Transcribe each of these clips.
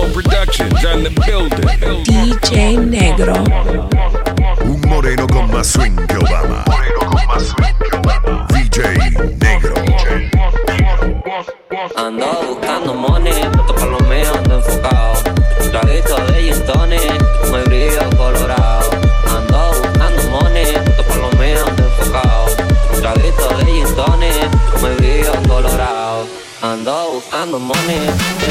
Productions on the building. DJ Negro. Un moreno con más swing que Obama. DJ Negro. Ando buscando money, puesto por lo mío ando enfocado. Traguito de gin tonic, muy brillo colorado. Ando buscando money, puesto por lo mío ando enfocado. Traguito de gin tonic, muy brillo colorado. Ando buscando money.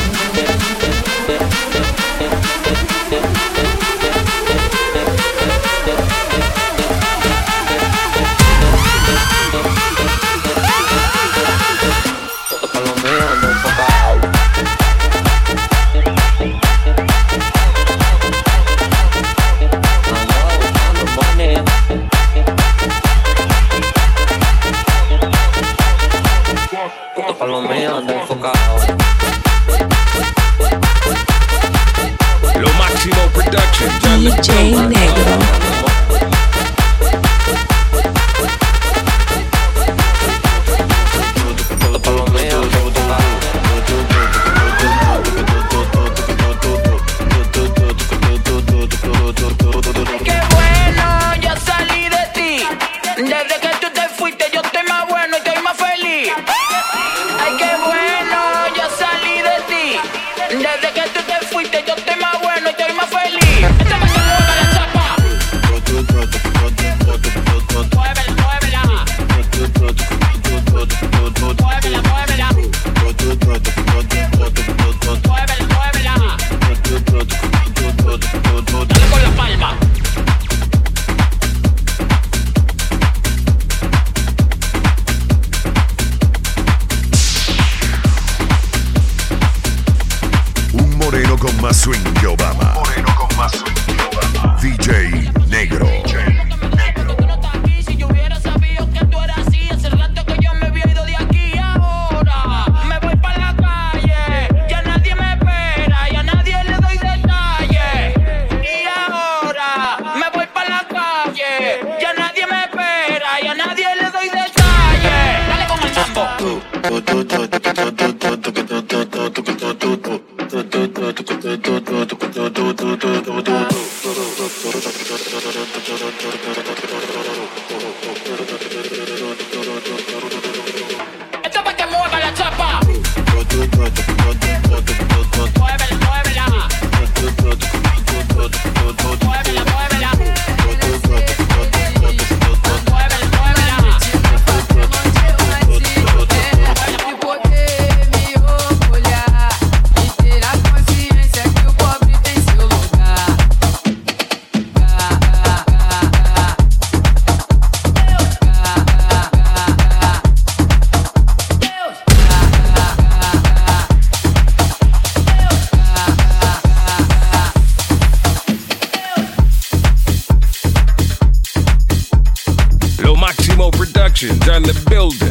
Por lo mío ando enfocado. Lo Máximo Productions on the DJ building. Negro. Por lo mío ando enfocado. Qué bueno, ya salí de ti. Desde que tú te fuiste yo estoy más bueno y estoy más feliz. Ay, qué bueno, ya salí de ti. Desde que tú te fuiste yo estoy más bueno y estoy más feliz. Esta me mueve la chapa. Muévela, muévela. Muévela, muévela. Muévela, muévela. Dale con la palma. Un moreno con más swing que Obama. DJ Negro. Tú no estás aquí, si yo hubiera sabido que tú eras así. Hace rato que yo me había ido de aquí. Ahora me voy para la calle. Ya nadie me espera, ya nadie le doy detalles. Y ahora me voy para la calle. Ya nadie me espera, ya nadie le doy detalles. Dale con el mambo. Esto es para que mueva la chapa. Muévela, muévela. Muévela, muévela. Muévela, muévela. Poder me olhar e ter a consciência que o pobre tem seu lugar. Lo Máximo Productions on the building.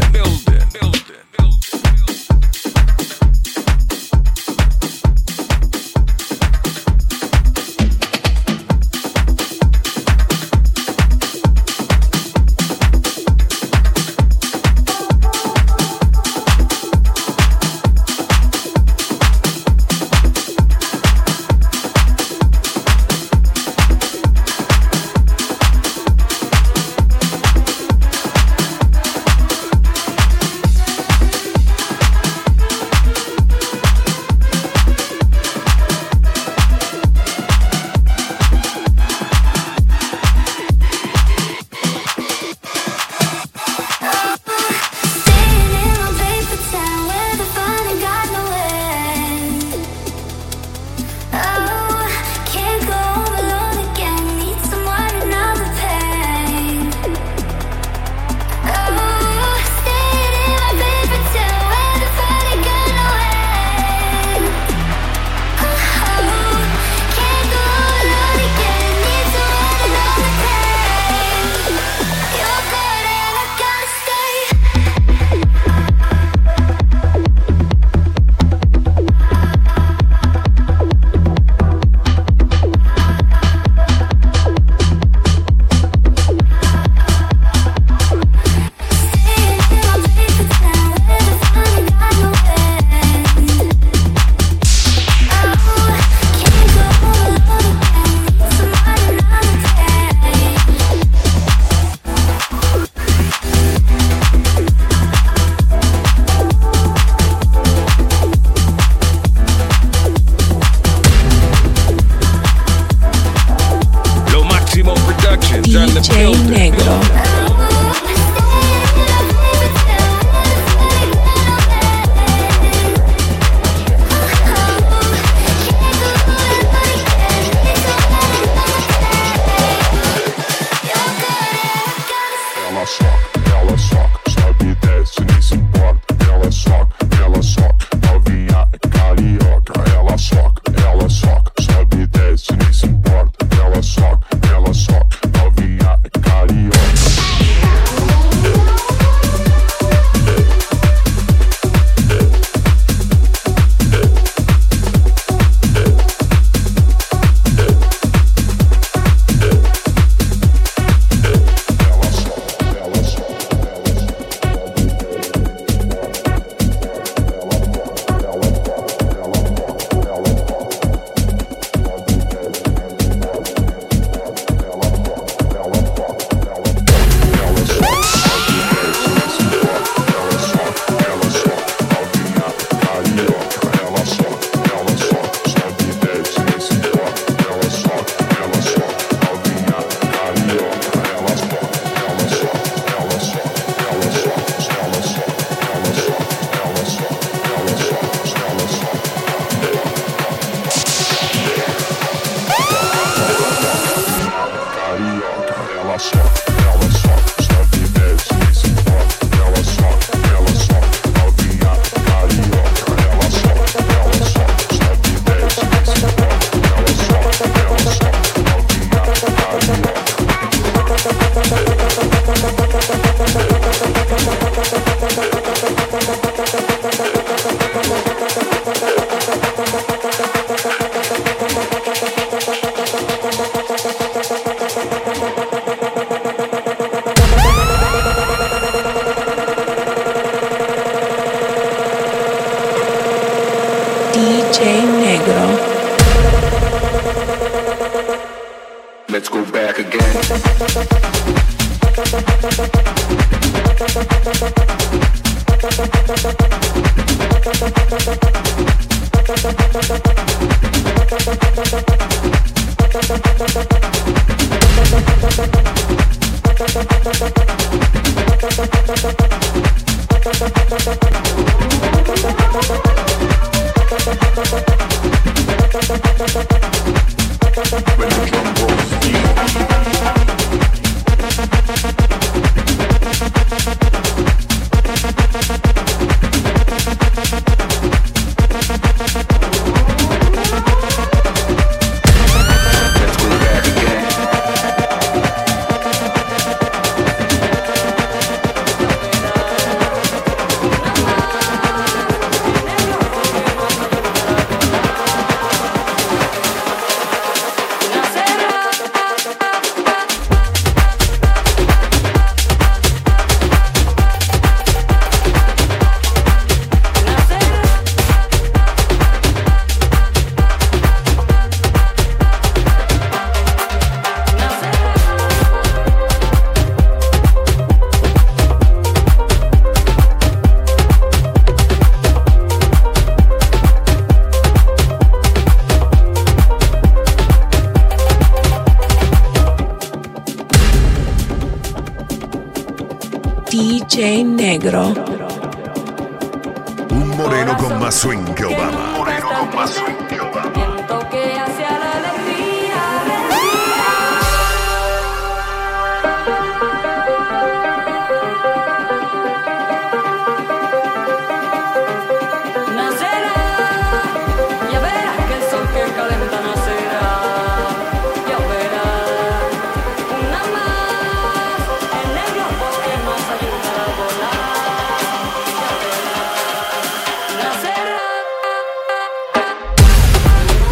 DJ Negro. Let's go back again. When the drum rolls deep. Let's go back again. DJ Negro. Un moreno con más swing que Obama. Un moreno con más swing que Obama. Viento que hacia la alegría, nacerá, ya verás que el sol que calenta nacerá, ya verás, una más, el negro porque nos ayuda a volar, ya verás, nacerá.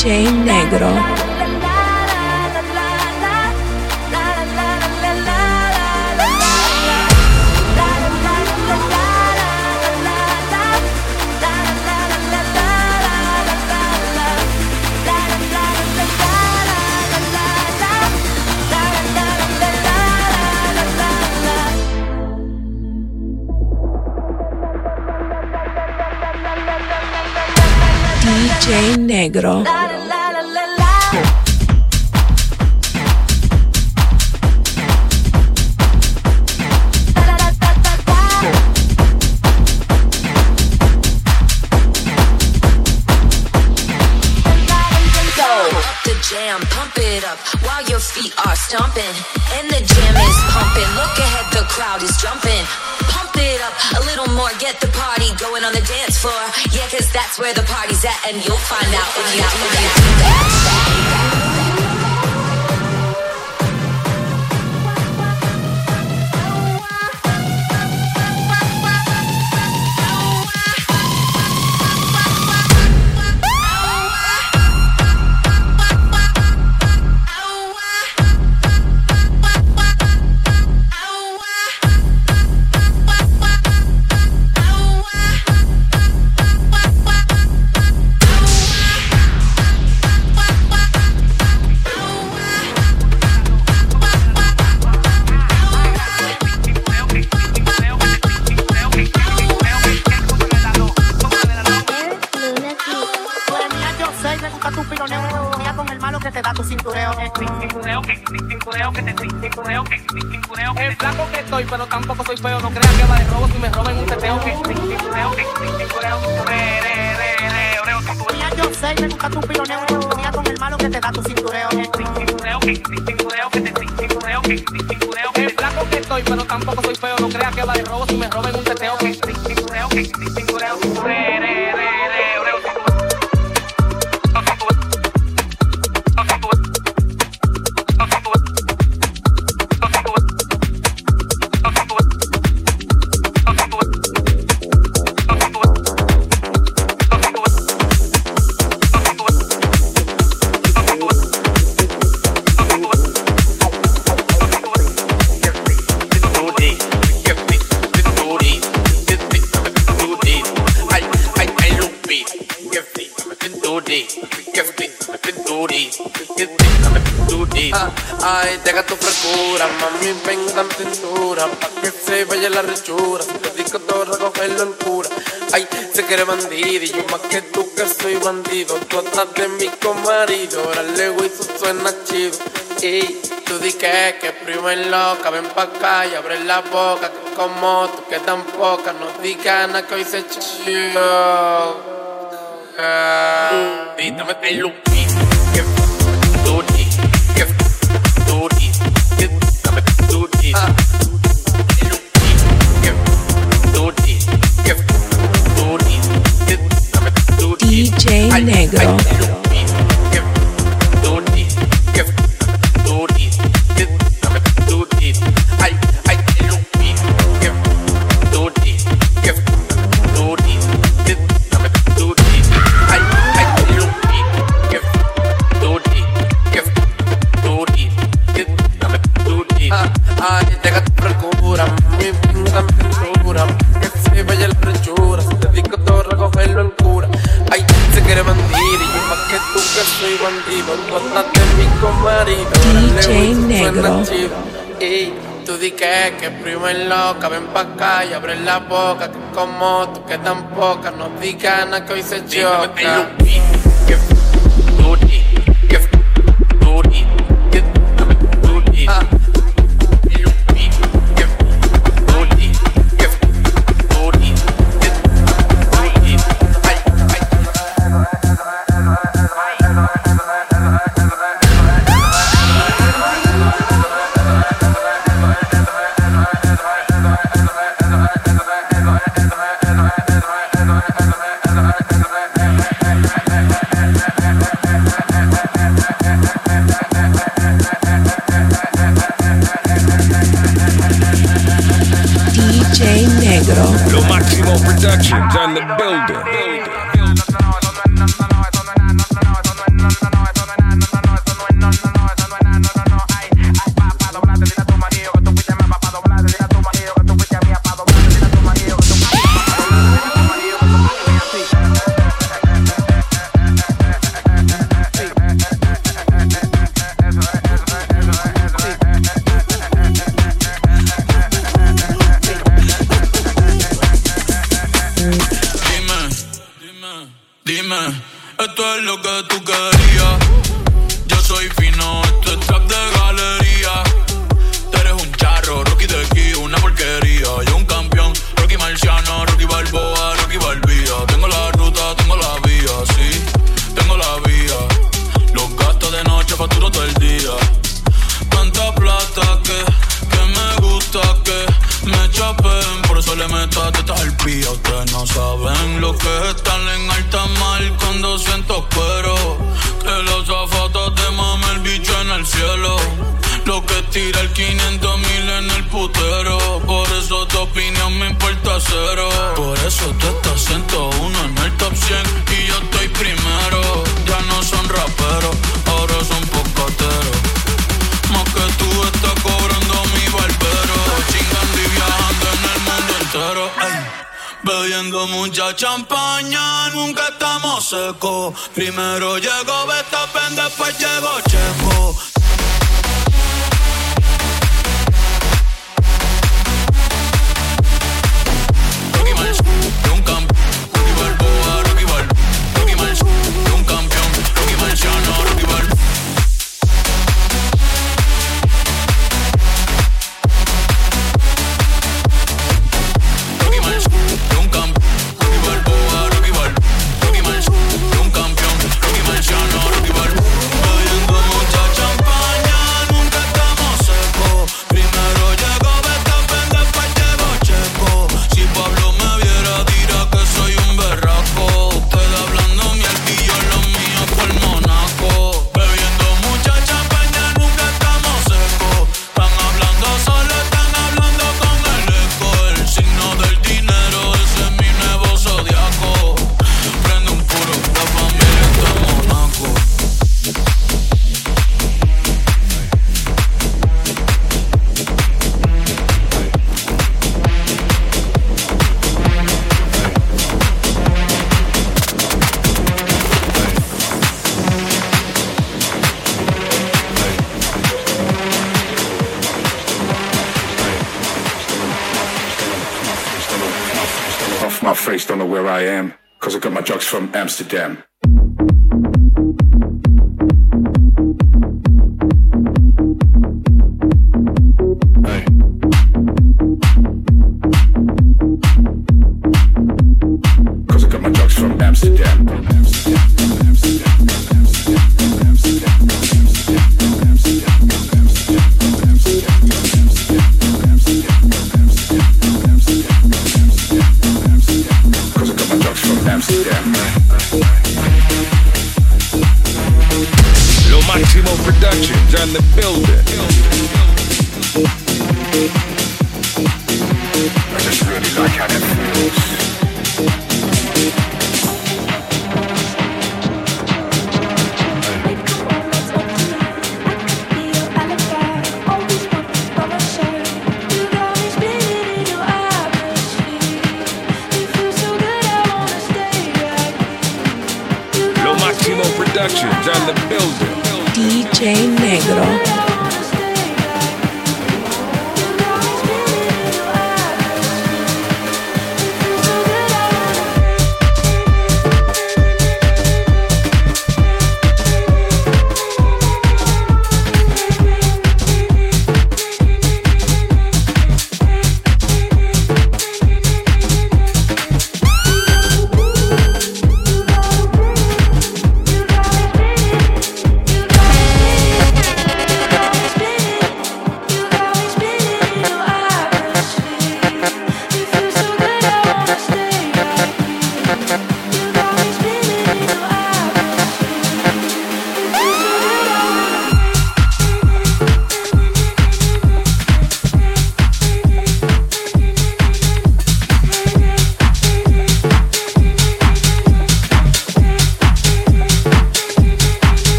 DJ Negro. DJ Negro. Jam, pump it up while your feet are stomping and the jam is pumping. Look ahead, the crowd is jumping. Pump it up a little more, get the party going on the dance floor. Yeah, cause that's where the party's at, and you'll find out if you do that. El flaco que estoy, pero tampoco soy feo. No creas que va de robo si me roban un teteo. Yo sé, me gusta tu piloneo. Mira con el malo que te da tu cintureo. El flaco que estoy, pero tampoco soy feo. No creas que va de robo si me roban un teteo. Ay, deja tu frescura, mami, venga en pintura, pa' que se vaya la rechura. Si te digo todo, recogerlo en cura. Ay, sé que eres bandido y yo más que tú que soy bandido. Tú estás de mi comarido, órale, güey, eso suena chido. Y tú di que primer loca, ven pa' acá y abre la boca. Que como tú que tan poca, no digas nada que hoy se chido. Dítame el lupi, que tú di. DJ Negro. DJ Negro. Y tú di que primer loca, ven pa' acá y abre la boca. Que como tú que tan poca, no digas nada que hoy se choca. DJ Negro. Lo Máximo Productions on the building. tirar 500,000 en el putero. Por eso tu opinión me importa cero. Por eso tú estás 101 en el top 100 y yo estoy primero. Ya no son raperos, ahora son pocateros. Más que tú estás cobrando mi barbero. Chingando y viajando en el mundo entero. Ay. Bebiendo mucha champaña, nunca estamos secos. Primero llegó Verstappen, después llegó Checo. Rocky Marciano, un campeón. Rocky Balboa, Rocky Balboa. Rocky Marciano, un campeón. Rocky Marciano, Rocky Balboa. My face don't know where I am, cause I got my drugs from Amsterdam. Hey. Cause I got my drugs from Amsterdam. Lo Máximo Productions on the building. I just really like how that feels. Lo Máximo Productions on the building. DJ Negro.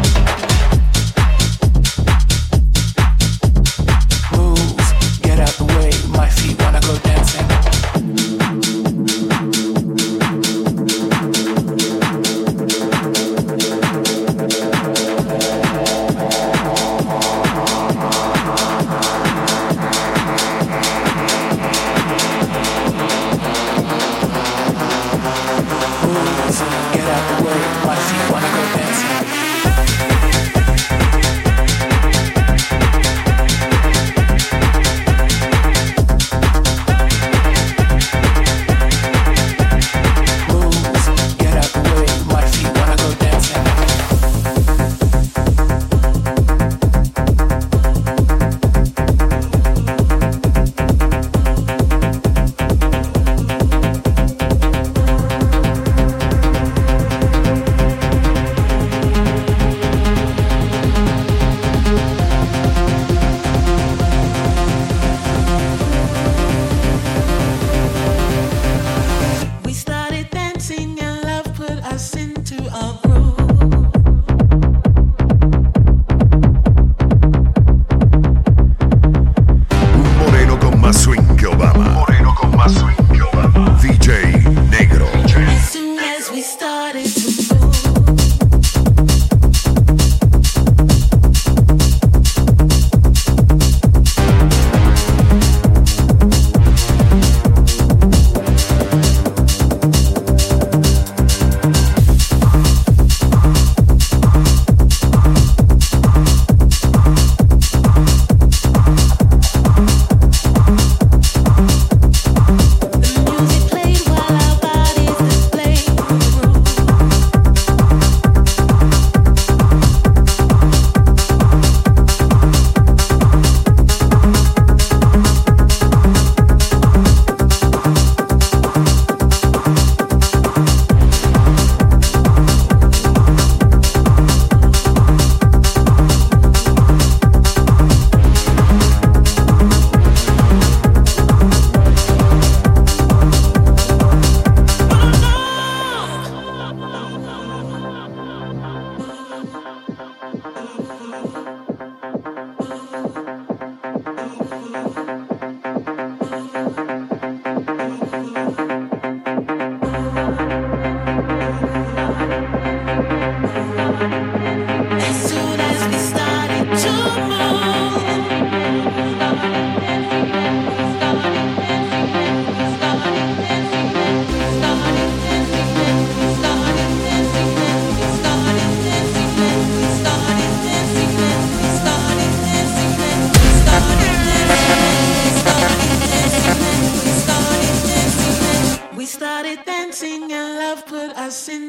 Get out the way.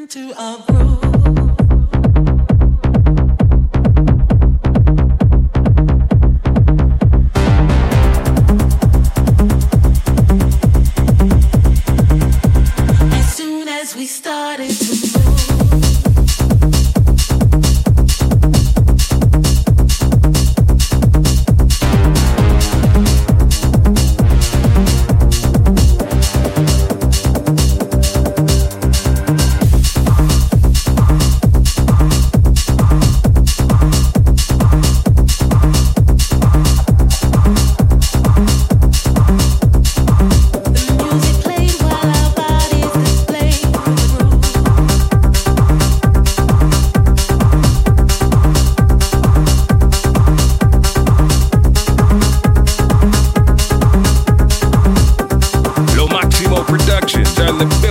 into a groove. As soon as we started to Productions on the building.